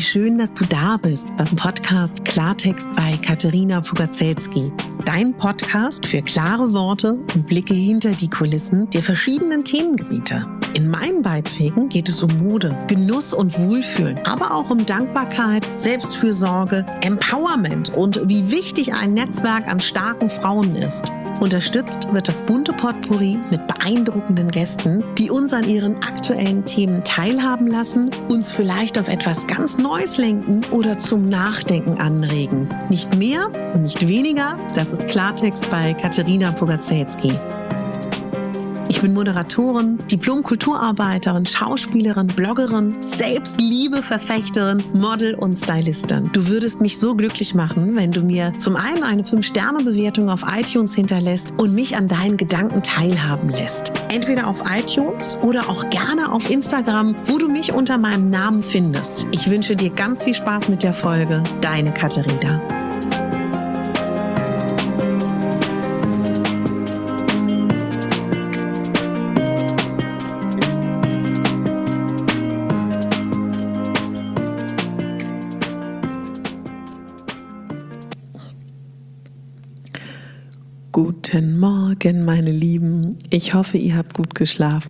Wie schön, dass du da bist beim Podcast Klartext bei Katerina Pugacelski. Dein Podcast für klare Worte und Blicke hinter die Kulissen der verschiedenen Themengebiete. In meinen Beiträgen geht es um Mode, Genuss und Wohlfühlen, aber auch um Dankbarkeit, Selbstfürsorge, Empowerment und wie wichtig ein Netzwerk an starken Frauen ist. Unterstützt wird das bunte Potpourri mit beeindruckenden Gästen, die uns an ihren aktuellen Themen teilhaben lassen, uns vielleicht auf etwas ganz Neues lenken oder zum Nachdenken anregen. Nicht mehr und nicht weniger, das ist Klartext bei Katerina Pugacelski. Ich bin Moderatorin, Diplom-Kulturarbeiterin, Schauspielerin, Bloggerin, Selbstliebe-Verfechterin, Model und Stylistin. Du würdest mich so glücklich machen, wenn du mir zum einen eine 5-Sterne-Bewertung auf iTunes hinterlässt und mich an deinen Gedanken teilhaben lässt. Entweder auf iTunes oder auch gerne auf Instagram, wo du mich unter meinem Namen findest. Ich wünsche dir ganz viel Spaß mit der Folge. Deine Katerina. Guten Morgen, meine Lieben. Ich hoffe, ihr habt gut geschlafen.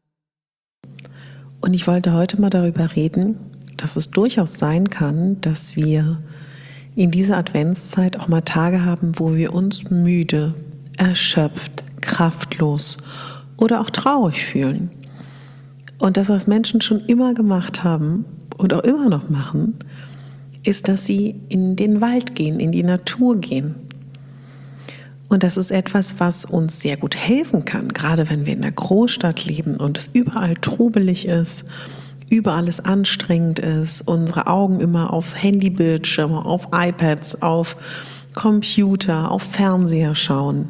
Und ich wollte heute mal darüber reden, dass es durchaus sein kann, dass wir in dieser Adventszeit auch mal Tage haben, wo wir uns müde, erschöpft, kraftlos oder auch traurig fühlen. Und das, was Menschen schon immer gemacht haben und auch immer noch machen, ist, dass sie in den Wald gehen, in die Natur gehen. Und das ist etwas, was uns sehr gut helfen kann, gerade wenn wir in der Großstadt leben und es überall trubelig ist, überall es anstrengend ist, unsere Augen immer auf Handybildschirme, auf iPads, auf Computer, auf Fernseher schauen.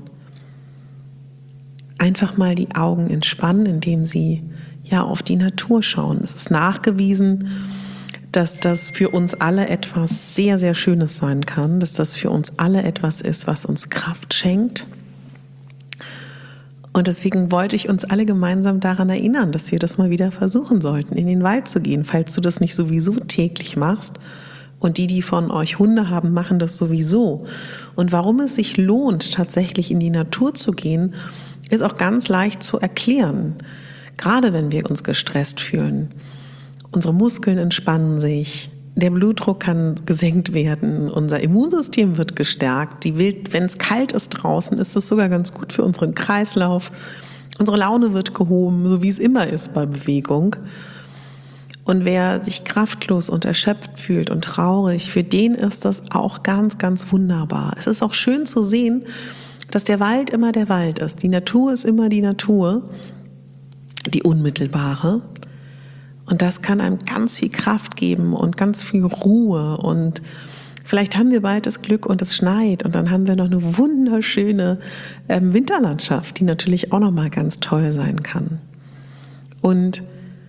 Einfach mal die Augen entspannen, indem sie auf die Natur schauen. Es ist nachgewiesen, dass das für uns alle etwas sehr, sehr Schönes sein kann, dass das für uns alle etwas ist, was uns Kraft schenkt. Und deswegen wollte ich uns alle gemeinsam daran erinnern, dass wir das mal wieder versuchen sollten, in den Wald zu gehen, falls du das nicht sowieso täglich machst. Und die von euch Hunde haben, machen das sowieso. Und warum es sich lohnt, tatsächlich in die Natur zu gehen, ist auch ganz leicht zu erklären. Gerade wenn wir uns gestresst fühlen. Unsere Muskeln entspannen sich, der Blutdruck kann gesenkt werden, unser Immunsystem wird gestärkt. Wenn es kalt ist draußen, ist es sogar ganz gut für unseren Kreislauf. Unsere Laune wird gehoben, so wie es immer ist bei Bewegung. Und wer sich kraftlos und erschöpft fühlt und traurig, für den ist das auch ganz, ganz wunderbar. Es ist auch schön zu sehen, dass der Wald immer der Wald ist. Die Natur ist immer die Natur, die unmittelbare. Und das kann einem ganz viel Kraft geben und ganz viel Ruhe. Und vielleicht haben wir bald das Glück und es schneit. Und dann haben wir noch eine wunderschöne Winterlandschaft, die natürlich auch noch mal ganz toll sein kann. Und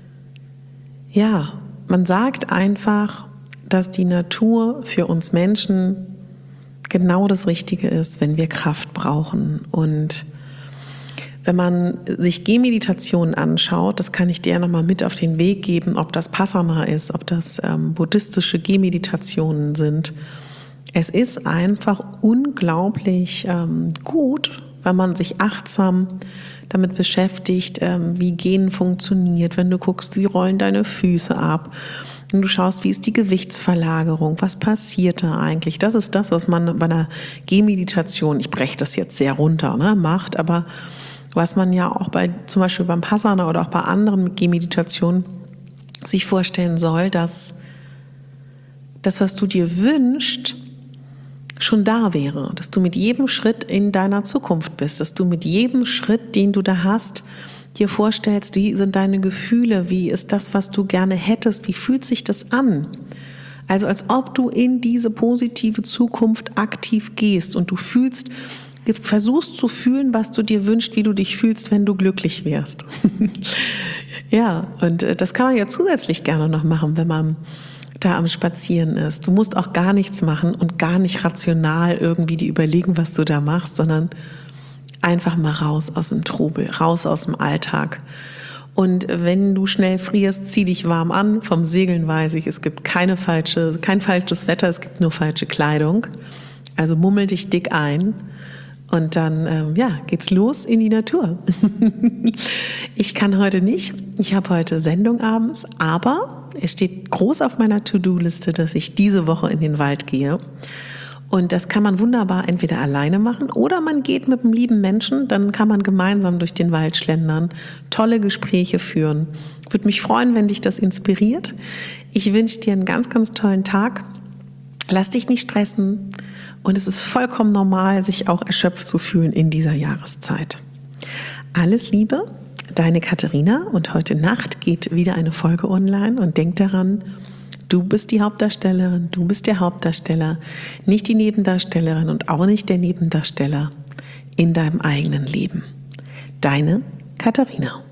ja, man sagt einfach, dass die Natur für uns Menschen genau das Richtige ist, wenn wir Kraft brauchen. Und wenn man sich Gehmeditationen anschaut, das kann ich dir nochmal mit auf den Weg geben, ob das Passana ist, ob das buddhistische Gehmeditationen sind. Es ist einfach unglaublich gut, wenn man sich achtsam damit beschäftigt, wie Gehen funktioniert, wenn du guckst, wie rollen deine Füße ab, wenn du schaust, wie ist die Gewichtsverlagerung, was passiert da eigentlich. Das ist das, was man bei einer Gehmeditation, ich breche das jetzt sehr runter, macht, aber was man ja auch zum Beispiel beim Passana oder auch bei anderen Gehmeditationen sich vorstellen soll, dass das, was du dir wünschst, schon da wäre, dass du mit jedem Schritt in deiner Zukunft bist, dass du mit jedem Schritt, den du da hast, dir vorstellst, wie sind deine Gefühle, wie ist das, was du gerne hättest, wie fühlt sich das an? Also als ob du in diese positive Zukunft aktiv gehst und du versuchst zu fühlen, was du dir wünschst, wie du dich fühlst, wenn du glücklich wärst. Ja, und das kann man ja zusätzlich gerne noch machen, wenn man da am Spazieren ist. Du musst auch gar nichts machen und gar nicht rational irgendwie dir überlegen, was du da machst, sondern einfach mal raus aus dem Trubel, raus aus dem Alltag. Und wenn du schnell frierst, zieh dich warm an. Vom Segeln weiß ich, es gibt kein falsches Wetter, es gibt nur falsche Kleidung. Also mummel dich dick ein und dann geht's los in die Natur. Ich kann heute nicht. Ich habe heute Sendung abends, aber es steht groß auf meiner To-Do-Liste, dass ich diese Woche in den Wald gehe. Und das kann man wunderbar entweder alleine machen oder man geht mit einem lieben Menschen, dann kann man gemeinsam durch den Wald schlendern, tolle Gespräche führen. Würde mich freuen, wenn dich das inspiriert. Ich wünsche dir einen ganz, ganz tollen Tag. Lass dich nicht stressen und es ist vollkommen normal, sich auch erschöpft zu fühlen in dieser Jahreszeit. Alles Liebe, deine Katharina, und heute Nacht geht wieder eine Folge online und denk daran, du bist die Hauptdarstellerin, du bist der Hauptdarsteller, nicht die Nebendarstellerin und auch nicht der Nebendarsteller in deinem eigenen Leben. Deine Katharina.